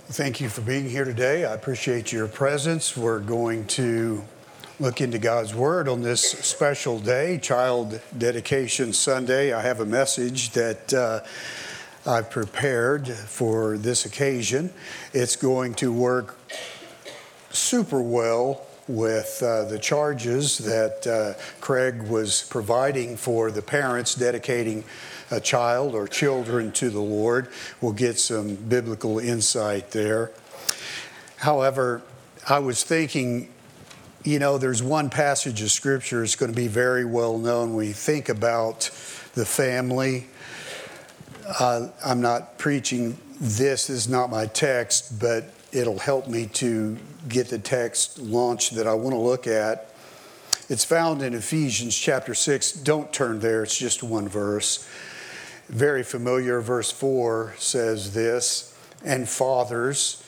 Thank you for being here today. I appreciate your presence. We're going to look into God's Word on this special day, Child Dedication Sunday. I have a message that I've prepared for this occasion. It's going to work super well with the charges that Craig was providing for the parents dedicating a child or children to the Lord. We'll get some biblical insight there. However, I was thinking, there's one passage of Scripture that's going to be very well known when you think about the family. I'm not preaching this is not my text, but it'll help me to get the text launched that I want to look at. It's found in Ephesians chapter 6. Don't turn there, it's just one verse. Very familiar. Verse 4 says this, and fathers,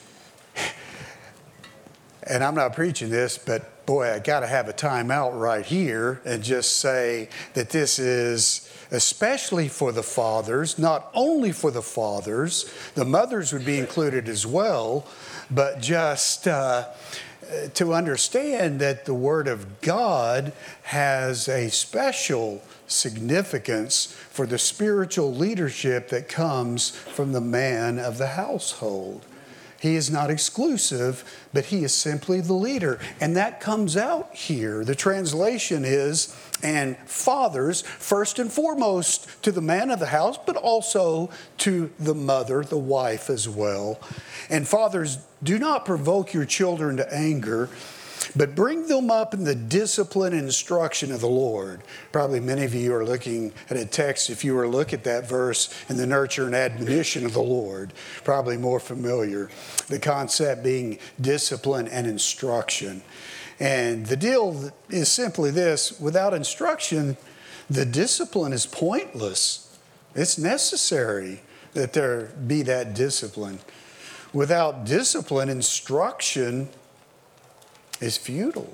and I'm not preaching this, but boy, I got to have a timeout right here and just say that this is especially for the fathers, not only for the fathers, the mothers would be included as well, but just to understand that the Word of God has a special significance for the spiritual leadership that comes from the man of the household. He is not exclusive, but he is simply the leader. And that comes out here. The translation is, and fathers, first and foremost to the man of the house, but also to the mother, the wife as well. And fathers, do not provoke your children to anger, but bring them up in the discipline and instruction of the Lord. Probably many of you are looking at a text, if you were to look at that verse, in the nurture and admonition of the Lord, probably more familiar. The concept being discipline and instruction. And the deal is simply this: without instruction, the discipline is pointless. It's necessary that there be that discipline. Without discipline, instruction is futile.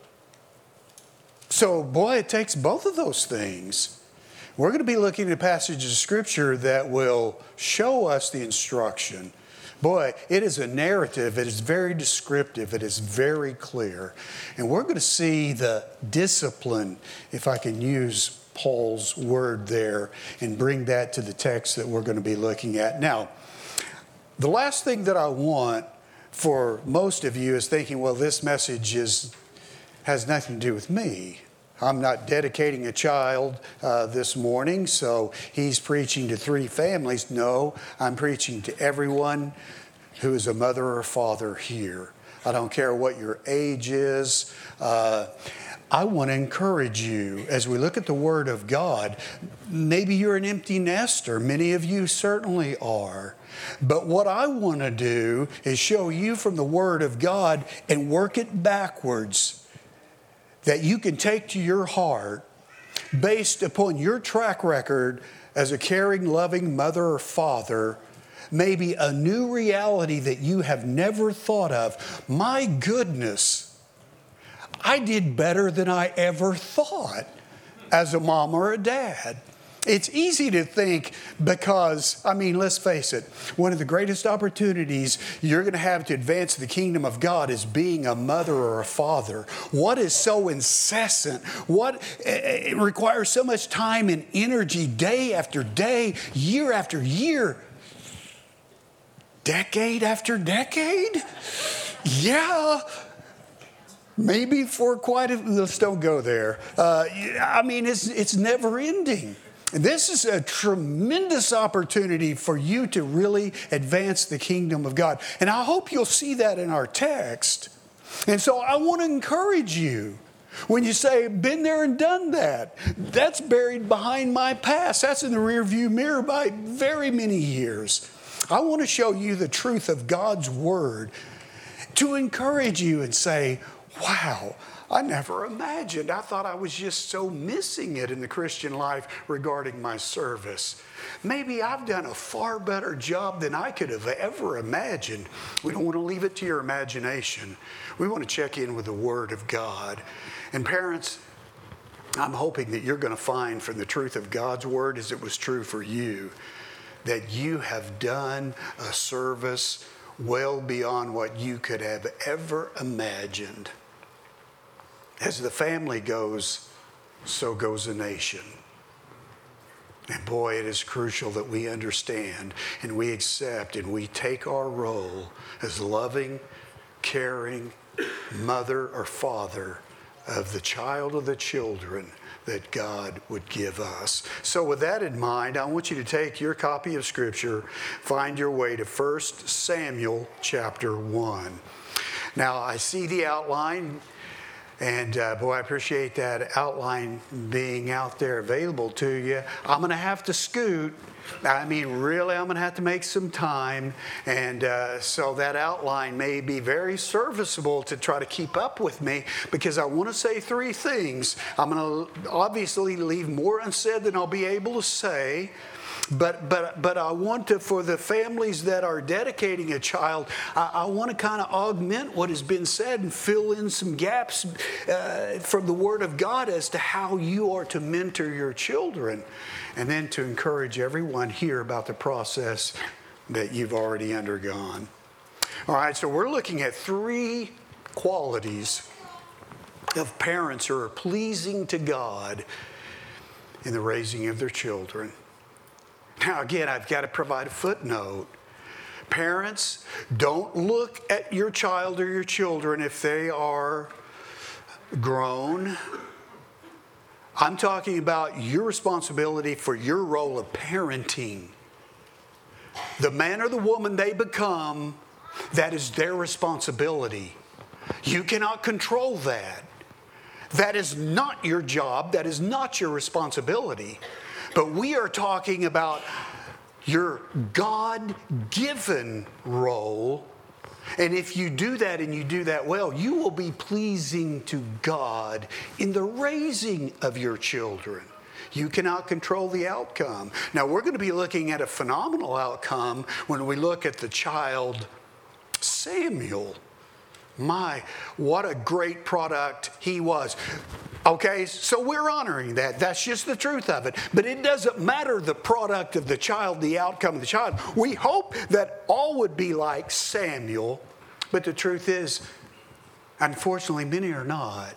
So, boy, it takes both of those things. We're going to be looking at passages of Scripture that will show us the instruction. Boy, it is a narrative. It is very descriptive. It is very clear. And we're going to see the discipline, if I can use Paul's word there, and bring that to the text that we're going to be looking at. Now, the last thing that I want for most of you is thinking, well, this message has nothing to do with me. I'm not dedicating a child this morning, so he's preaching to three families. No, I'm preaching to everyone who is a mother or father here. I don't care what your age is. I want to encourage you as we look at the Word of God. Maybe you're an empty nester. Many of you certainly are. But what I want to do is show you from the Word of God and work it backwards that you can take to your heart based upon your track record as a caring, loving mother or father, maybe a new reality that you have never thought of. My goodness, I did better than I ever thought as a mom or a dad. It's easy to think because, let's face it, one of the greatest opportunities you're going to have to advance the kingdom of God is being a mother or a father. What is so incessant? What it requires so much time and energy day after day, year after year, decade after decade? Yeah. Maybe for quite a... Let's don't go there. It's never ending. This is a tremendous opportunity for you to really advance the kingdom of God. And I hope you'll see that in our text. And so I want to encourage you. When you say, been there and done that, that's buried behind my past. That's in the rearview mirror by very many years. I want to show you the truth of God's Word to encourage you and say, wow, I never imagined. I thought I was just so missing it in the Christian life regarding my service. Maybe I've done a far better job than I could have ever imagined. We don't want to leave it to your imagination. We want to check in with the Word of God. And parents, I'm hoping that you're going to find from the truth of God's Word, as it was true for you, that you have done a service well beyond what you could have ever imagined. As the family goes, so goes a nation. And boy, it is crucial that we understand and we accept and we take our role as loving, caring mother or father of the child or the children that God would give us. So with that in mind, I want you to take your copy of Scripture, find your way to 1 Samuel chapter 1. Now, I see the outline. And boy, I appreciate that outline being out there available to you. I'm going to have to scoot. I mean, really, I'm going to have to make some time. And so that outline may be very serviceable to try to keep up with me, because I want to say three things. I'm going to obviously leave more unsaid than I'll be able to say. But I want to, for the families that are dedicating a child, I want to kind of augment what has been said and fill in some gaps from the Word of God as to how you are to mentor your children, and then to encourage everyone here about the process that you've already undergone. All right, so we're looking at three qualities of parents who are pleasing to God in the raising of their children. Now, again, I've got to provide a footnote. Parents, don't look at your child or your children if they are grown. I'm talking about your responsibility for your role of parenting. The man or the woman they become, that is their responsibility. You cannot control that. That is not your job. That is not your responsibility. But we are talking about your God-given role. And if you do that and you do that well, you will be pleasing to God in the raising of your children. You cannot control the outcome. Now, we're going to be looking at a phenomenal outcome when we look at the child Samuel. My, what a great product he was. Okay, so we're honoring that. That's just the truth of it. But it doesn't matter the product of the child, the outcome of the child. We hope that all would be like Samuel, but the truth is, unfortunately, many are not.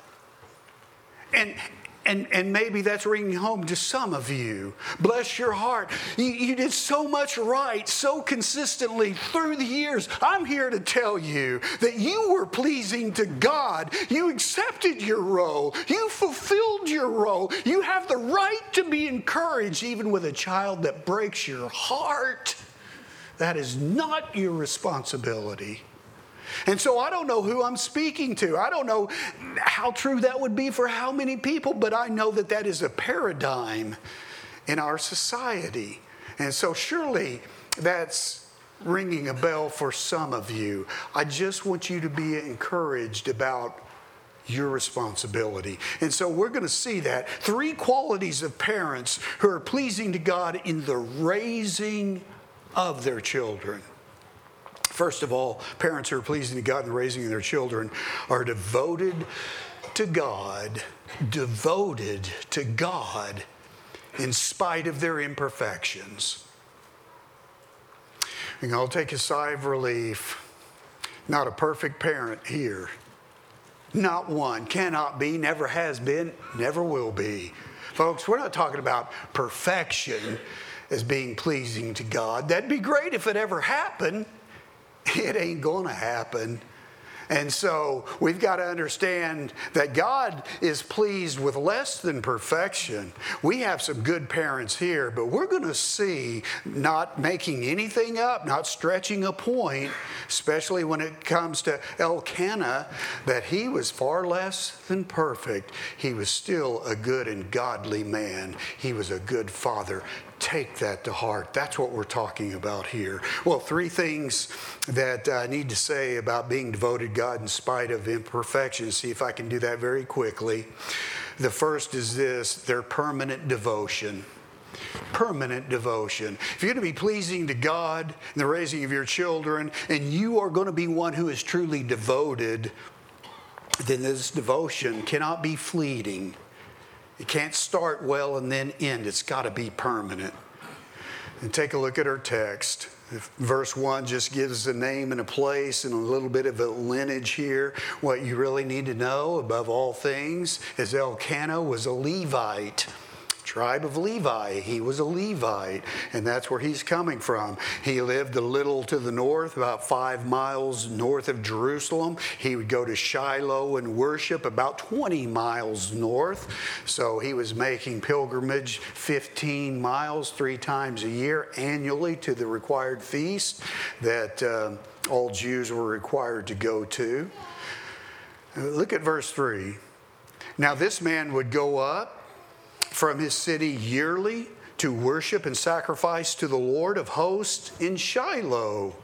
And maybe that's ringing home to some of you. Bless your heart. You did so much right, so consistently through the years. I'm here to tell you that you were pleasing to God. You accepted your role. You fulfilled your role. You have the right to be encouraged even with a child that breaks your heart. That is not your responsibility. And so I don't know who I'm speaking to. I don't know how true that would be for how many people, but I know that that is a paradigm in our society. And so surely that's ringing a bell for some of you. I just want you to be encouraged about your responsibility. And so we're going to see that. Three qualities of parents who are pleasing to God in the raising of their children. First of all, parents who are pleasing to God in the raising of their children are devoted to God in spite of their imperfections. And I'll take a sigh of relief. Not a perfect parent here. Not one. Cannot be, never has been, never will be. Folks, we're not talking about perfection as being pleasing to God. That'd be great if it ever happened. It ain't going to happen. And so we've got to understand that God is pleased with less than perfection. We have some good parents here, but we're going to see, not making anything up, not stretching a point, especially when it comes to Elkanah, that he was far less than perfect. He was still a good and godly man. He was a good father. Take that to heart. That's what we're talking about here. Well, three things that I need to say about being devoted to God in spite of imperfections. See if I can do that very quickly. The first is this: their permanent devotion. Permanent devotion. If you're going to be pleasing to God in the raising of your children, and you are going to be one who is truly devoted, then this devotion cannot be fleeting. It can't start well and then end. It's got to be permanent. And take a look at our text. Verse 1 just gives a name and a place and a little bit of a lineage here. What you really need to know above all things is Elkanah was a Levite. Tribe of Levi. He was a Levite, and that's where he's coming from. He lived a little to the north, about 5 miles north of Jerusalem. He would go to Shiloh and worship about 20 miles north. So he was making pilgrimage 15 miles 3 times a year annually to the required feast that all Jews were required to go to. Look at verse 3. Now this man would go up from his city yearly to worship and sacrifice to the Lord of hosts in Shiloh.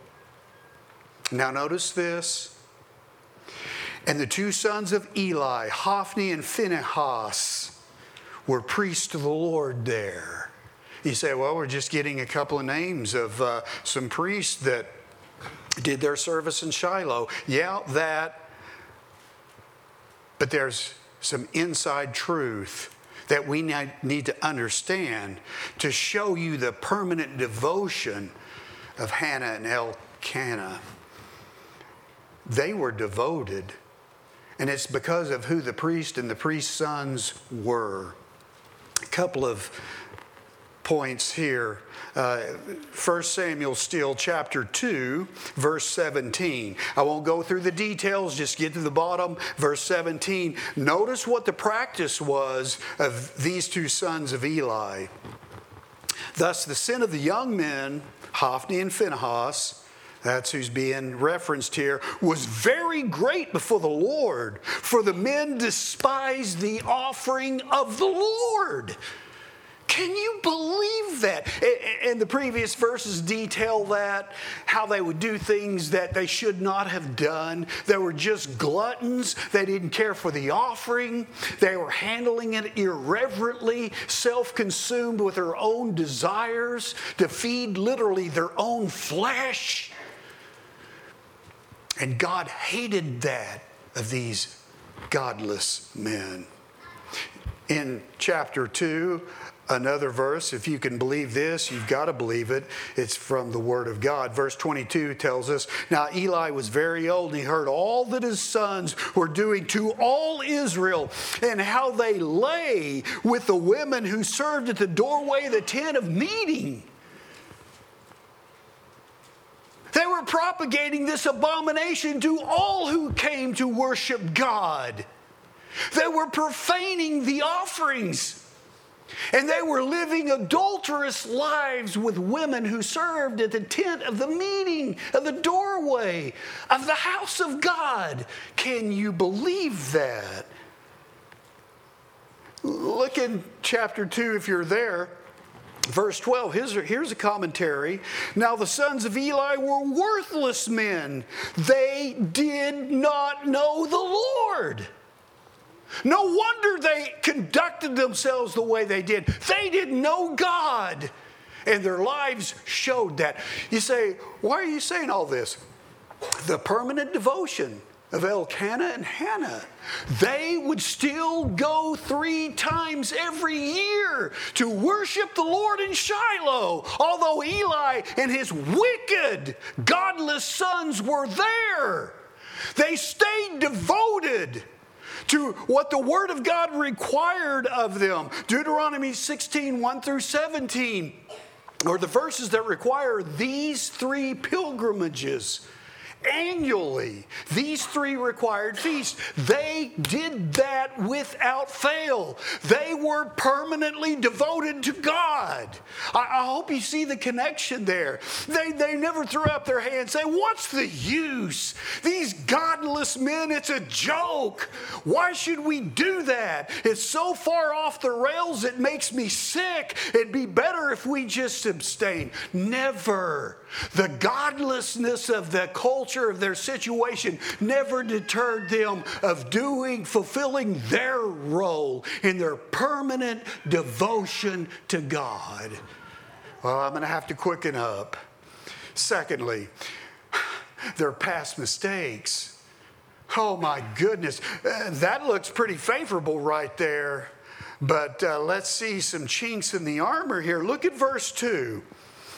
Now notice this. And the 2 sons of Eli, Hophni and Phinehas, were priests to the Lord there. You say, well, we're just getting a couple of names of some priests that did their service in Shiloh. Yeah, that. But there's some inside truth that we need to understand to show you the permanent devotion of Hannah and Elkanah. They were devoted, and it's because of who the priest and the priest's sons were. A couple of points here. 1 Samuel still, chapter 2, verse 17. I won't go through the details, just get to the bottom. Verse 17. Notice what the practice was of these 2 sons of Eli. Thus the sin of the young men, Hophni and Phinehas, that's who's being referenced here, was very great before the Lord, for the men despised the offering of the Lord. Can you believe that? And the previous verses detail that, how they would do things that they should not have done. They were just gluttons. They didn't care for the offering. They were handling it irreverently, self-consumed with their own desires to feed literally their own flesh. And God hated that of these godless men. In chapter 2, another verse, if you can believe this, you've got to believe it. It's from the Word of God. Verse 22 tells us, now Eli was very old, and he heard all that his sons were doing to all Israel, and how they lay with the women who served at the doorway of the tent of meeting. They were propagating this abomination to all who came to worship God. They were profaning the offerings. And they were living adulterous lives with women who served at the tent of the meeting, of the doorway of the house of God. Can you believe that? Look in chapter 2 if you're there. Verse 12, here's a commentary. Now the sons of Eli were worthless men. They did not know the Lord. No wonder they conducted themselves the way they did. They didn't know God. And their lives showed that. You say, why are you saying all this? The permanent devotion of Elkanah and Hannah. They would still go 3 times every year to worship the Lord in Shiloh, although Eli and his wicked, godless sons were there. They stayed devoted to what the Word of God required of them. Deuteronomy 16, 1 through 17, are the verses that require these 3 pilgrimages annually. These 3 required feasts. They did that without fail. They were permanently devoted to God. I hope you see the connection there. They never threw up their hands and say, what's the use? These godless men, it's a joke. Why should we do that? It's so far off the rails it makes me sick. It'd be better if we just abstain. Never. The godlessness of the culture of their situation never deterred them of fulfilling their role in their permanent devotion to God. Well, I'm going to have to quicken up. Secondly, their past mistakes. Oh my goodness, that looks pretty favorable right there. But let's see some chinks in the armor here. Look at verse 2.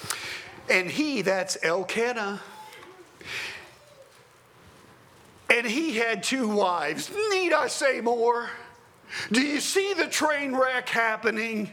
And he, that's Elkanah, and he had 2 wives. Need I say more? Do you see the train wreck happening?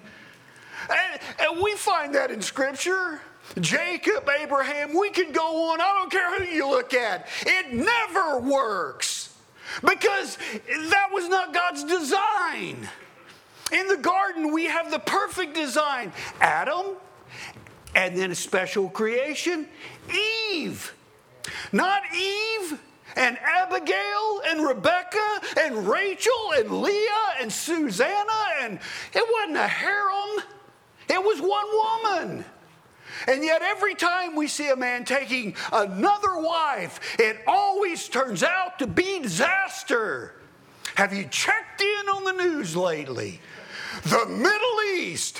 And we find that in Scripture. Jacob, Abraham, we could go on. I don't care who you look at. It never works because that was not God's design. In the garden, we have the perfect design. Adam, and then a special creation, Eve. Not Eve and Abigail and Rebecca and Rachel and Leah and Susanna, and it wasn't a harem. It was one woman. And yet every time we see a man taking another wife, it always turns out to be disaster. Have you checked in on the news lately? The Middle East,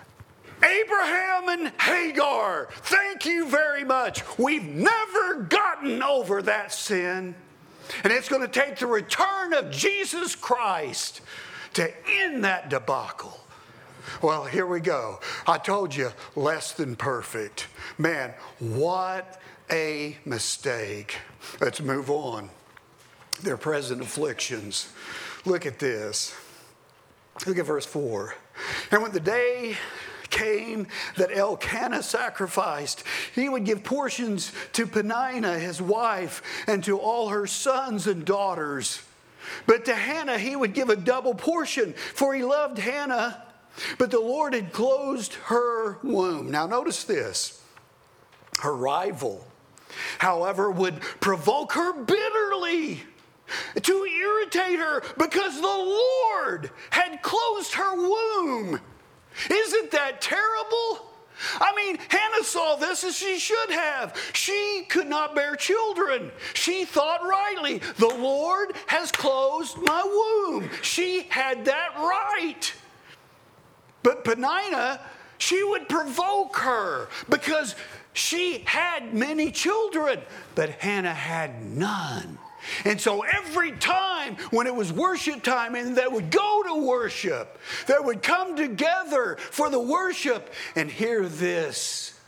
Abraham and Hagar, thank you very much. We've never gotten over that sin. And it's going to take the return of Jesus Christ to end that debacle. Well, here we go. I told you, less than perfect. Man, what a mistake. Let's move on. Their present afflictions. Look at this. Look at verse 4. And when the day came that Elkanah sacrificed, he would give portions to Peninnah his wife and to all her sons and daughters. But to Hannah he would give a double portion, for he loved Hannah, but the Lord had closed her womb. Now notice this. Her rival, however, would provoke her bitterly to irritate her because the Lord had closed her womb. Isn't that terrible? I mean, Hannah saw this as she should have. She could not bear children. She thought rightly, the Lord has closed my womb. She had that right. But Peninnah, she would provoke her because she had many children, but Hannah had none. And so every time when it was worship time and they would go to worship, they would come together for the worship and hear this.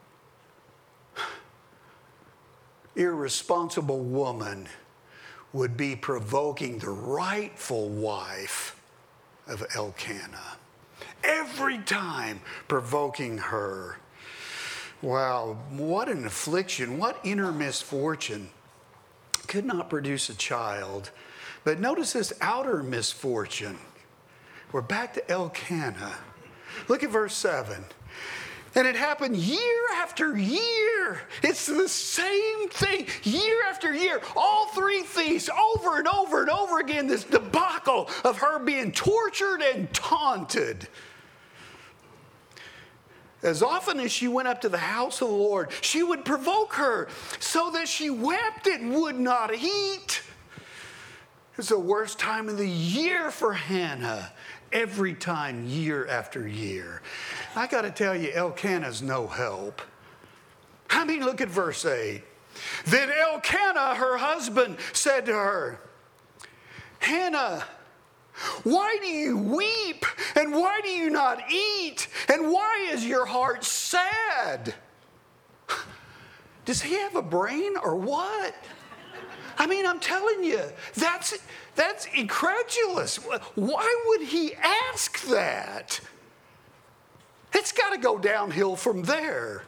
Irresponsible woman would be provoking the rightful wife of Elkanah. Every time provoking her. Wow, what an affliction, what inner misfortune. Could not produce a child. But notice this outer misfortune. We're back to Elkanah. Look at verse 7. And it happened year after year. It's the same thing, year after year. All 3 feasts, over and over and over again, this debacle of her being tortured and taunted. As often as she went up to the house of the Lord, she would provoke her so that she wept and would not eat. It's the worst time of the year for Hannah. Every time, year after year. I got to tell you, Elkanah's no help. I mean, look at verse 8. Then Elkanah, her husband, said to her, Hannah, why do you weep? And why do you not eat? And why is your heart sad? Does he have a brain or what? I mean, I'm telling you, that's incredulous. Why would he ask that? It's got to go downhill from there.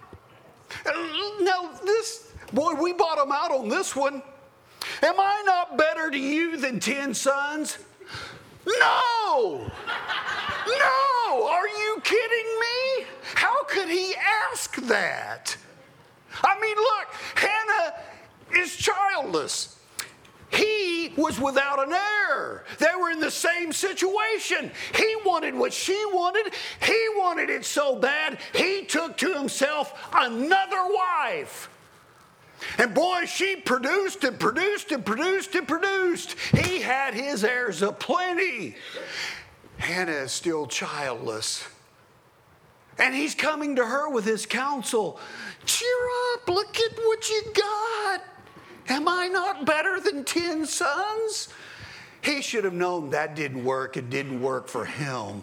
Now, we bought him out on this one. Am I not better to you than 10 sons? No! No! Are you kidding me? How could he ask that? I mean, look, Hannah is childless. He was without an heir. They were in the same situation. He wanted what she wanted. He wanted it so bad, he took to himself another wife. And boy, she produced and produced and produced and produced. He had his heirs aplenty. Hannah is still childless. And he's coming to her with his counsel. Cheer up, look at what you got. Am I not better than 10 sons? He should have known that didn't work. It didn't work for him.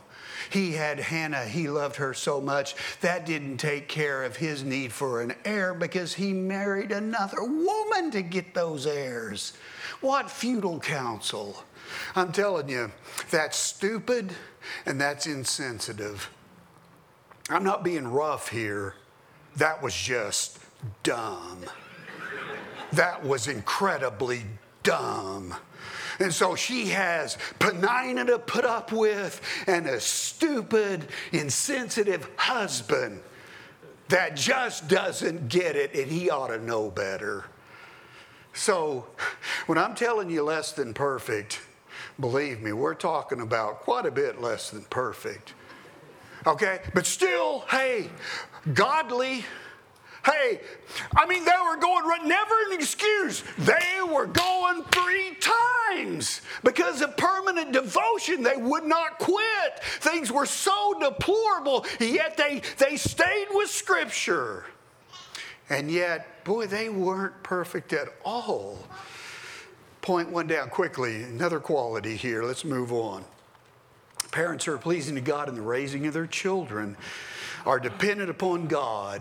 he had Hannah. He loved her so much. That didn't take care of his need for an heir because he married another woman to get those heirs. What futile counsel. I'm telling you, that's stupid and that's insensitive. I'm not being rough here. That was just dumb. That was incredibly dumb. And so she has Peninnah to put up with and a stupid, insensitive husband that just doesn't get it, and he ought to know better. So when I'm telling you less than perfect, believe me, we're talking about quite a bit less than perfect. Okay? But still, hey, godly. Hey, I mean, they were going, never an excuse. They were going 3 times because of permanent devotion. They would not quit. Things were so deplorable, yet they stayed with Scripture. And yet, boy, they weren't perfect at all. Point one down quickly. Another quality here. Let's move on. Parents who are pleasing to God in the raising of their children are dependent upon God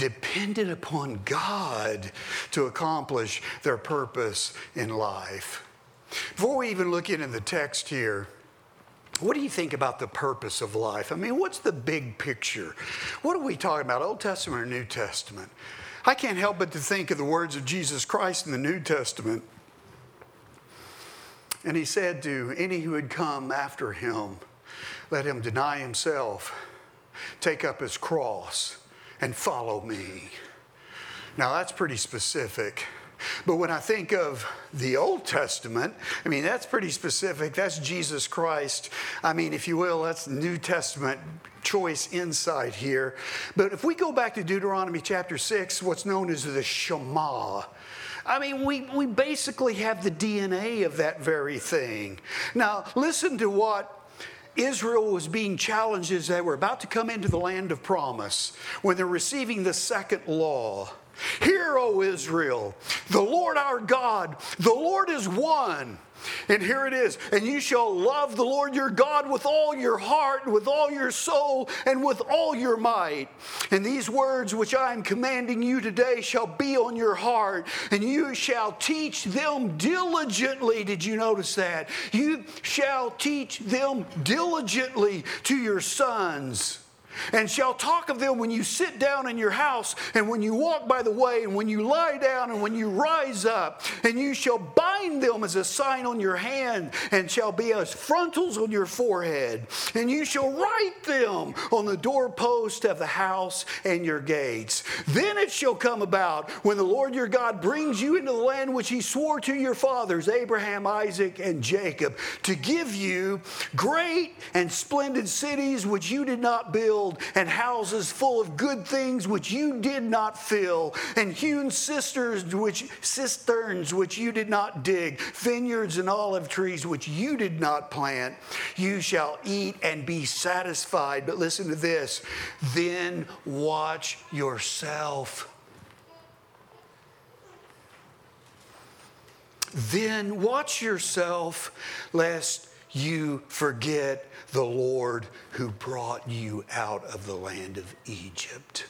to accomplish their purpose in life. Before we even look into the text here, what do you think about the purpose of life? I mean, what's the big picture? What are we talking about, Old Testament or New Testament? I can't help but to think of the words of Jesus Christ in the New Testament. And he said to any who would come after him, let him deny himself, take up his cross, and follow me. Now that's pretty specific. But when I think of the Old Testament, I mean, that's pretty specific. That's Jesus Christ. I mean, if you will, that's New Testament choice insight here. But if we go back to Deuteronomy chapter 6, what's known as the Shema, I mean, we basically have the DNA of that very thing. Now, listen to what Israel was being challenged as they were about to come into the land of promise when they're receiving the second law. Hear, O Israel, the Lord our God, the Lord is one. And here it is. And you shall love the Lord your God with all your heart, with all your soul, and with all your might. And these words which I am commanding you today shall be on your heart, and you shall teach them diligently. Did you notice that? You shall teach them diligently to your sons. And shall talk of them when you sit down in your house, and when you walk by the way, and when you lie down, and when you rise up. And you shall bind them as a sign on your hand, and shall be as frontals on your forehead. And you shall write them on the doorpost of the house and your gates. Then it shall come about, when the Lord your God brings you into the land which he swore to your fathers, Abraham, Isaac, and Jacob, to give you great and splendid cities which you did not build, and houses full of good things which you did not fill, and hewn cisterns which you did not dig, vineyards and olive trees which you did not plant. You shall eat and be satisfied. But listen to this. Then watch yourself. Then watch yourself, lest you forget the Lord who brought you out of the land of Egypt.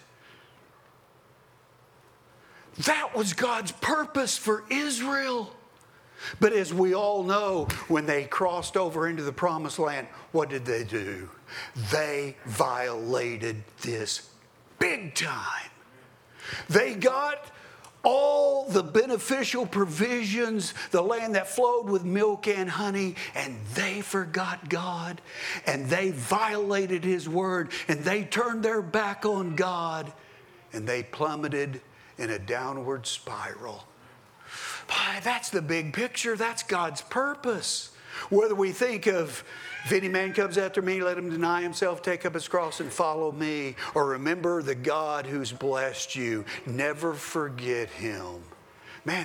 That was God's purpose for Israel. But as we all know, when they crossed over into the promised land, what did they do? They violated this big time. They got all the beneficial provisions, the land that flowed with milk and honey, and they forgot God, and they violated his word, and they turned their back on God, and they plummeted in a downward spiral. Boy, that's the big picture. That's God's purpose. Whether we think of, if any man comes after me, let him deny himself, take up his cross, and follow me. Or remember the God who's blessed you. Never forget him. Man,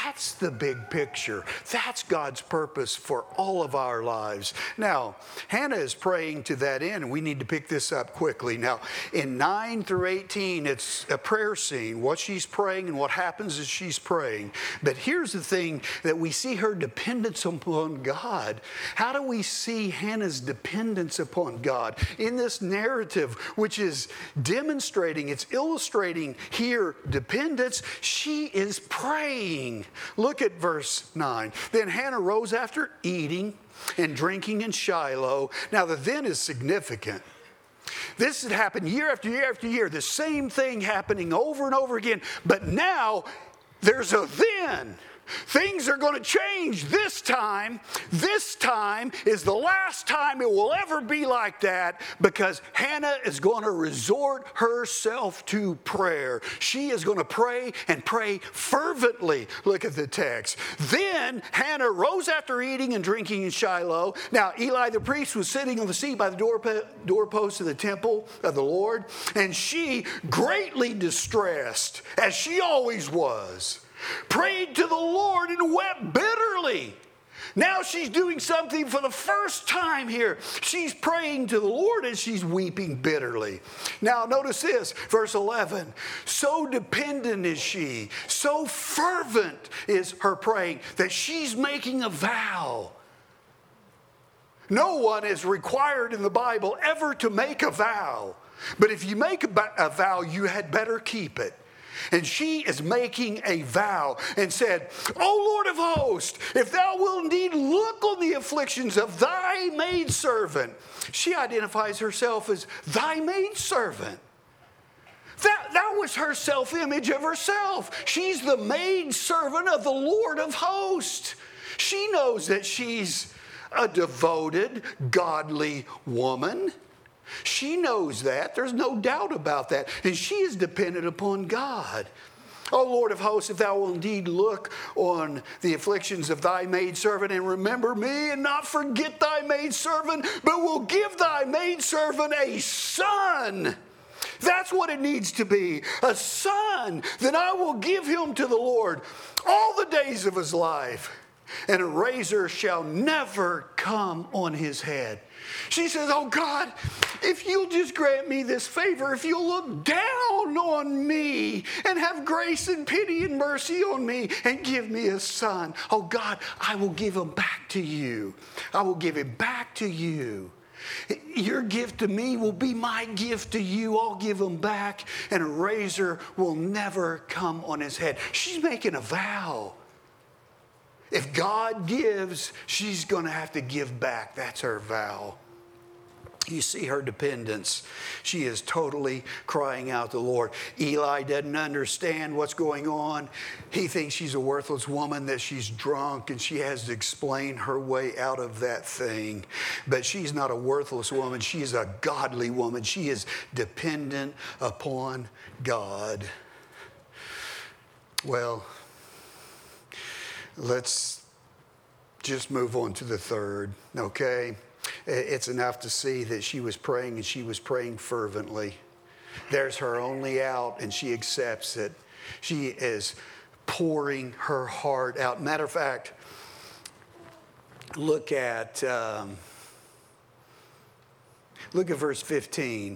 That's the big picture. That's God's purpose for all of our lives. Now, Hannah is praying to that end. We need to pick this up quickly. Now, in 9 through 18, it's a prayer scene, what she's praying and what happens as she's praying. But here's the thing, that we see her dependence upon God. How do we see Hannah's dependence upon God? In this narrative, which is demonstrating, it's illustrating here dependence, she is praying. Look at verse 9. Then Hannah rose after eating and drinking in Shiloh. Now the then is significant. This had happened year after year after year, the same thing happening over and over again. But now there's a then. Things are going to change this time. This time is the last time it will ever be like that, because Hannah is going to resort herself to prayer. She is going to pray and pray fervently. Look at the text. Then Hannah rose after eating and drinking in Shiloh. Now Eli the priest was sitting on the seat by the doorpost of the temple of the Lord, and she, greatly distressed, as she always was, prayed to the Lord and wept bitterly. Now she's doing something for the first time here. She's praying to the Lord and she's weeping bitterly. Now notice this, verse 11. So dependent is she, so fervent is her praying, that she's making a vow. No one is required in the Bible ever to make a vow. But if you make a vow, you had better keep it. And she is making a vow and said, O Lord of hosts, if thou wilt indeed look on the afflictions of thy maidservant. She identifies herself as thy maidservant. That was her self-image of herself. She's the maidservant of the Lord of hosts. She knows that she's a devoted, godly woman. She knows that. There's no doubt about that. And she is dependent upon God. O Lord of hosts, if thou wilt indeed look on the afflictions of thy maidservant and remember me and not forget thy maidservant, but will give thy maidservant a son. That's what it needs to be, a son. Then I will give him to the Lord all the days of his life, and a razor shall never come on his head. She says, oh God, if you'll just grant me this favor, if you'll look down on me and have grace and pity and mercy on me and give me a son, oh God, I will give him back to you. I will give him back to you. Your gift to me will be my gift to you. I'll give him back, and a razor will never come on his head. She's making a vow. If God gives, she's going to have to give back. That's her vow. You see her dependence. She is totally crying out to the Lord. Eli doesn't understand what's going on. He thinks she's a worthless woman, that she's drunk, and she has to explain her way out of that thing. But she's not a worthless woman. She is a godly woman. She is dependent upon God. Well, let's just move on to the third, okay? It's enough to see that she was praying, and she was praying fervently. There's her only out, and she accepts it. She is pouring her heart out. Matter of fact, look at verse 15.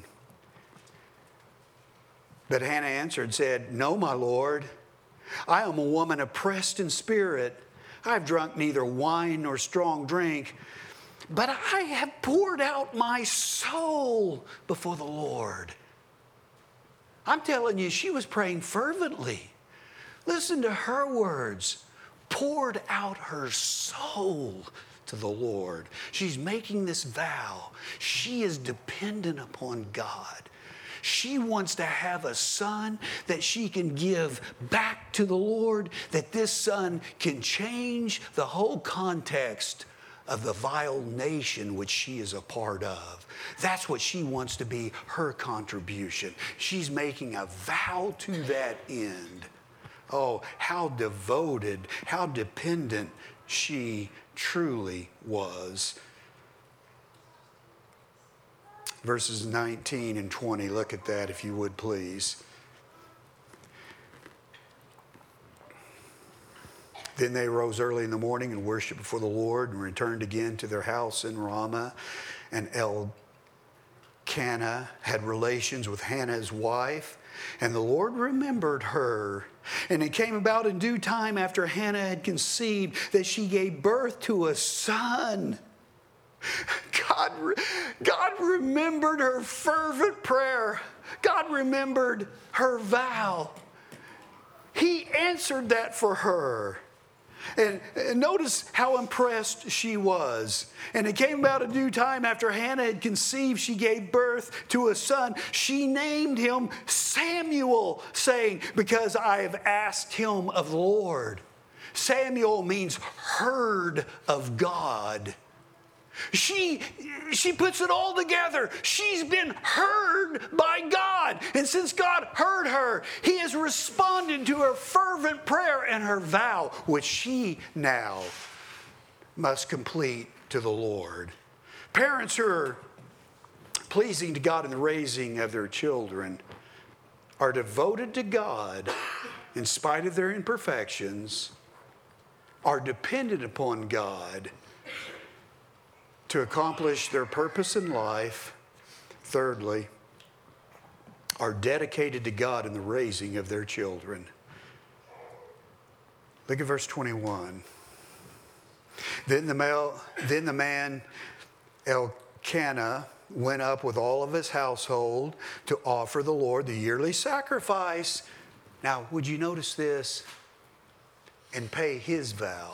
But Hannah answered and said, no, my Lord, I am a woman oppressed in spirit. I have drunk neither wine nor strong drink, but I have poured out my soul before the Lord. I'm telling you, she was praying fervently. Listen to her words. Poured out her soul to the Lord. She's making this vow. She is dependent upon God. She wants to have a son that she can give back to the Lord, that this son can change the whole context of the vile nation which she is a part of. That's what she wants to be her contribution. She's making a vow to that end. Oh, how devoted, how dependent she truly was. Verses 19 and 20, look at that if you would please. Then they rose early in the morning and worshiped before the Lord and returned again to their house in Ramah. And Elkanah had relations with Hannah his wife, and the Lord remembered her. And it came about in due time after Hannah had conceived that she gave birth to a son. God remembered her fervent prayer. God remembered her vow. He answered that for her. And notice how impressed she was. And it came about in due time after Hannah had conceived, she gave birth to a son. She named him Samuel, saying, because I have asked him of the Lord. Samuel means heard of God. She puts it all together. She's been heard by God. And since God heard her, he has responded to her fervent prayer and her vow, which she now must complete to the Lord. Parents who are pleasing to God in the raising of their children are devoted to God in spite of their imperfections, are dependent upon God to accomplish their purpose in life. Thirdly, are dedicated to God in the raising of their children. Look at verse 21. Then the man Elkanah went up with all of his household to offer the Lord the yearly sacrifice. Now, would you notice this? And pay his vow.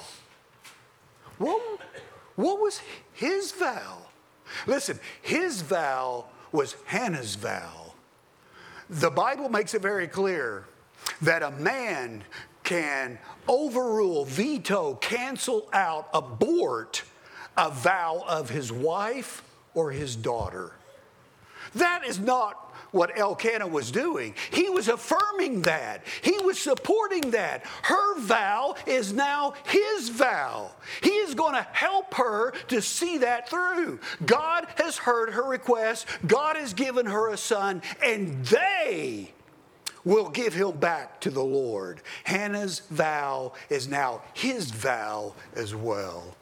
What was his vow? Listen, his vow was Hannah's vow. The Bible makes it very clear that a man can overrule, veto, cancel out, abort a vow of his wife or his daughter. That is not what Elkanah was doing. He was affirming that. He was supporting that. Her vow is now his vow. He is going to help her to see that through. God has heard her request. God has given her a son, and they will give him back to the Lord. Hannah's vow is now his vow as well.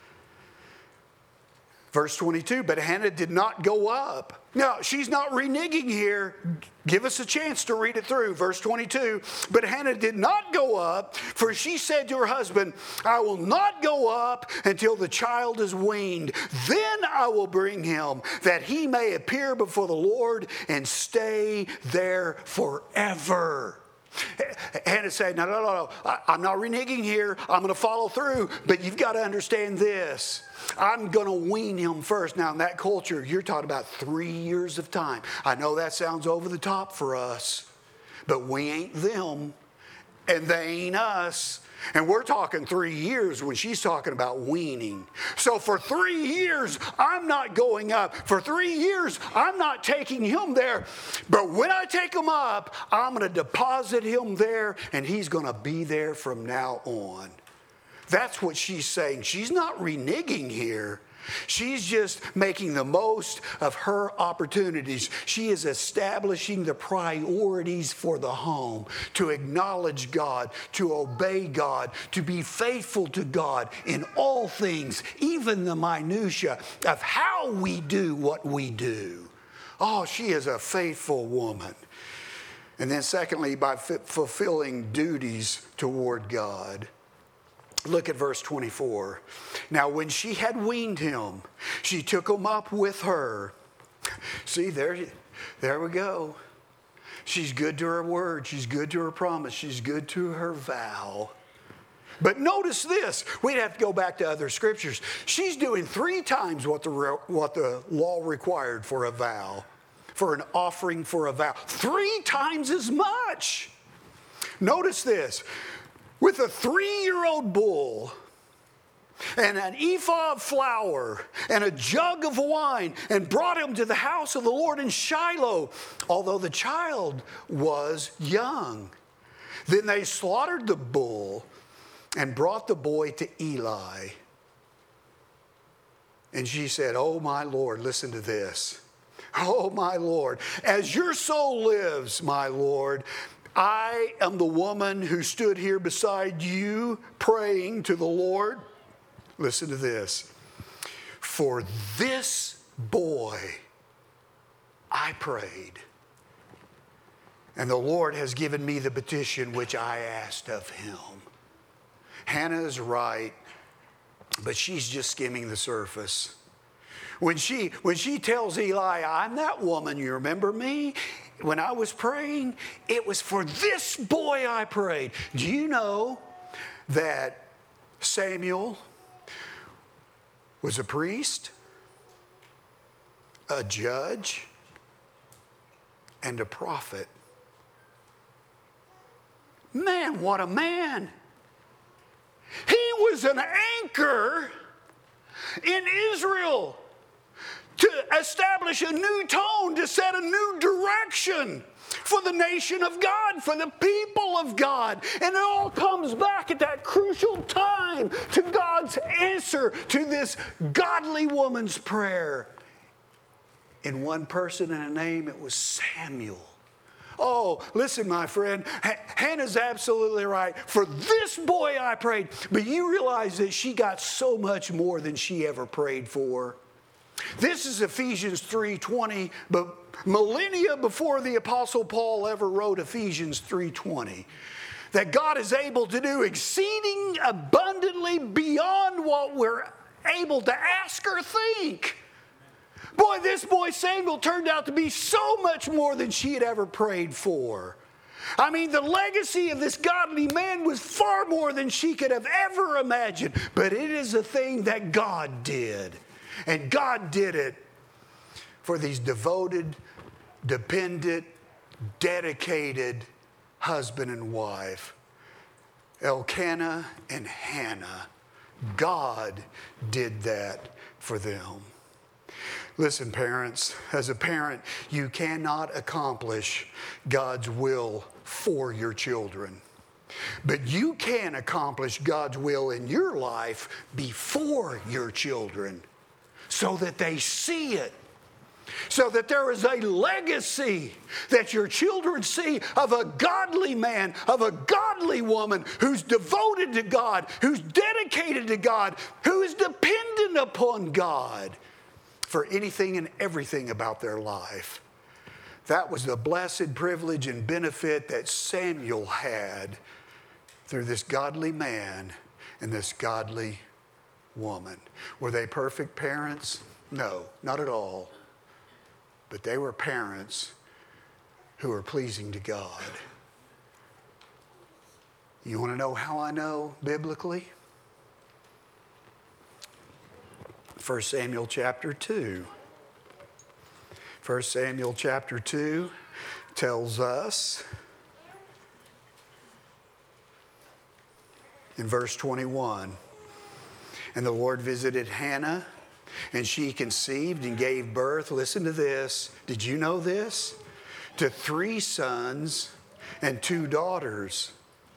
Verse 22, but Hannah did not go up. Now, she's not reneging here. Give us a chance to read it through. Verse 22, but Hannah did not go up, for she said to her husband, I will not go up until the child is weaned. Then I will bring him, that he may appear before the Lord and stay there forever. Hannah said, no, I'm not reneging here. I'm going to follow through, but you've got to understand this. I'm going to wean him first. Now, in that culture, you're talking about 3 years of time. I know that sounds over the top for us, but we ain't them, and they ain't us. And we're talking 3 years when she's talking about weaning. So for 3 years, I'm not going up. For 3 years, I'm not taking him there. But when I take him up, I'm going to deposit him there, and he's going to be there from now on. That's what she's saying. She's not reneging here. She's just making the most of her opportunities. She is establishing the priorities for the home, to acknowledge God, to obey God, to be faithful to God in all things, even the minutia of how we do what we do. Oh, she is a faithful woman. And then secondly, by fulfilling duties toward God. Look at verse 24. Now, when she had weaned him, she took him up with her. See, there we go. She's good to her word. She's good to her promise. She's good to her vow. But notice this. We'd have to go back to other scriptures. She's doing 3 times what the law required for a vow, for an offering for a vow. 3 times as much. Notice this. With a 3-year-old bull and an ephah of flour and a jug of wine, and brought him to the house of the Lord in Shiloh, although the child was young. Then they slaughtered the bull and brought the boy to Eli. And she said, oh, my Lord, listen to this. Oh, my Lord, as your soul lives, my Lord, I am the woman who stood here beside you praying to the Lord. Listen to this. For this boy I prayed, and the Lord has given me the petition which I asked of him. Hannah is right, but she's just skimming the surface. When she tells Eli, I'm that woman, you remember me? When I was praying, it was for this boy I prayed. Do you know that Samuel was a priest, a judge, and a prophet? Man, what a man. He was an anchor in Israel to establish a new tone, to set a new direction for the nation of God, for the people of God. And it all comes back at that crucial time to God's answer to this godly woman's prayer. In one person and a name, it was Samuel. Oh, listen, my friend, Hannah's absolutely right. For this boy I prayed. But you realize that she got so much more than she ever prayed for. This is Ephesians 3:20, but millennia before the Apostle Paul ever wrote Ephesians 3:20, that God is able to do exceeding abundantly beyond what we're able to ask or think. Boy, this boy Samuel turned out to be so much more than she had ever prayed for. I mean, the legacy of this godly man was far more than she could have ever imagined. But it is a thing that God did. And God did it for these devoted, dependent, dedicated husband and wife, Elkanah and Hannah. God did that for them. Listen, parents, as a parent, you cannot accomplish God's will for your children. But you can accomplish God's will in your life before your children so that they see it. So that there is a legacy that your children see of a godly man, of a godly woman who's devoted to God, who's dedicated to God, who is dependent upon God for anything and everything about their life. That was the blessed privilege and benefit that Samuel had through this godly man and this godly woman. Were they perfect parents? No, not at all. But they were parents who were pleasing to God. You want to know how I know biblically? 1 Samuel chapter 2. 1 Samuel chapter 2 tells us in verse 21, and the Lord visited Hannah, and she conceived and gave birth. Listen to this. Did you know this? To 3 sons and 2 daughters.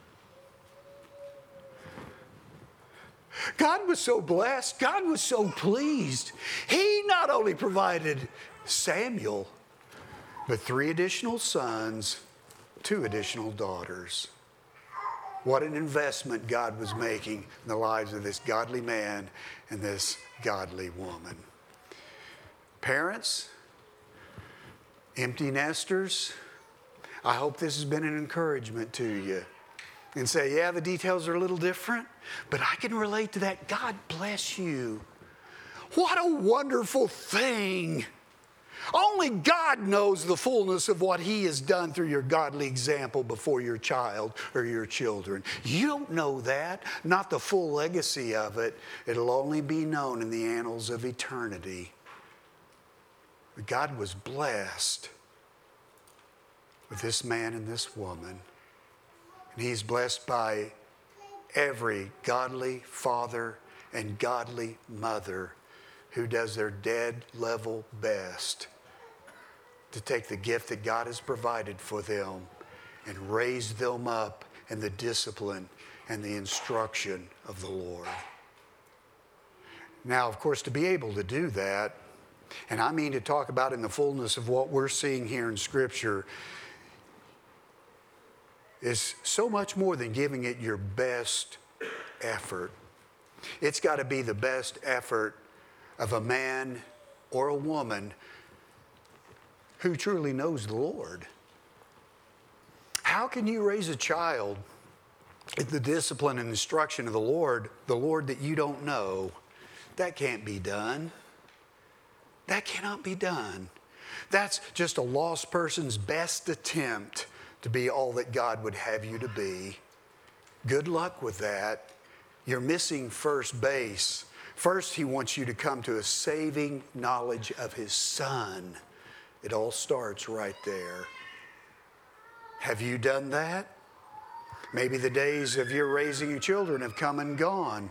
God was so blessed. God was so pleased. He not only provided Samuel, but 3 additional sons, 2 additional daughters. What an investment God was making in the lives of this godly man and this godly woman. Parents, empty nesters, I hope this has been an encouragement to you. And say, yeah, the details are a little different, but I can relate to that. God bless you. What a wonderful thing. Only God knows the fullness of what He has done through your godly example before your child or your children. You don't know that, not the full legacy of it. It'll only be known in the annals of eternity. But God was blessed with this man and this woman. And He's blessed by every godly father and godly mother who does their dead level best to take the gift that God has provided for them and raise them up in the discipline and the instruction of the Lord. Now, of course, to be able to do that, and I mean to talk about in the fullness of what we're seeing here in Scripture, is so much more than giving it your best effort. It's got to be the best effort of a man or a woman who truly knows the Lord. How can you raise a child in the discipline and instruction of the Lord that you don't know? That can't be done. That cannot be done. That's just a lost person's best attempt to be all that God would have you to be. Good luck with that. You're missing first base. First, he wants you to come to a saving knowledge of his Son. It all starts right there. Have you done that? Maybe the days of your raising your children have come and gone.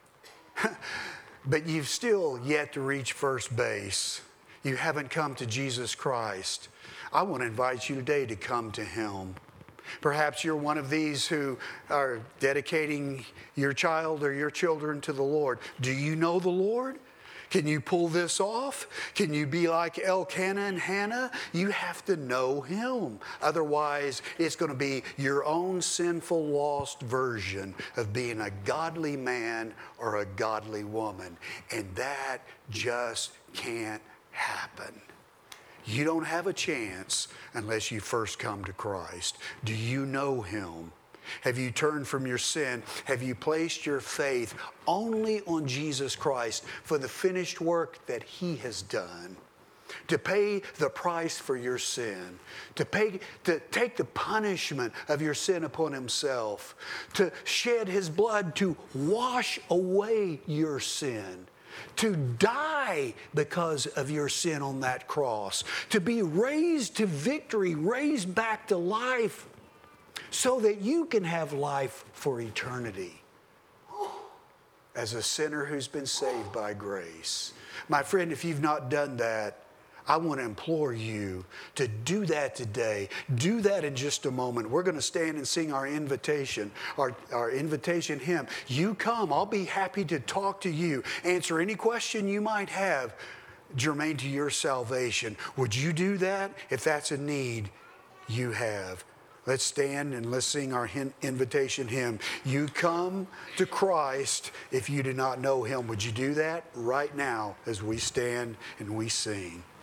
But you've still yet to reach first base. You haven't come to Jesus Christ. I want to invite you today to come to him. Perhaps you're one of these who are dedicating your child or your children to the Lord. Do you know the Lord? Can you pull this off? Can you be like Elkanah and Hannah? You have to know him. Otherwise, it's going to be your own sinful, lost version of being a godly man or a godly woman. And that just can't happen. You don't have a chance unless you first come to Christ. Do you know him? Have you turned from your sin? Have you placed your faith only on Jesus Christ for the finished work that he has done? To pay the price for your sin, to take the punishment of your sin upon himself, to shed his blood to wash away your sin, to die because of your sin on that cross, to be raised to victory, raised back to life, so that you can have life for eternity as a sinner who's been saved by grace. My friend, if you've not done that, I want to implore you to do that today. Do that in just a moment. We're going to stand and sing our invitation, our invitation hymn. You come. I'll be happy to talk to you, answer any question you might have germane to your salvation. Would you do that if that's a need you have? Let's stand and let's sing our invitation hymn. You come to Christ if you do not know him. Would you do that right now as we stand and we sing?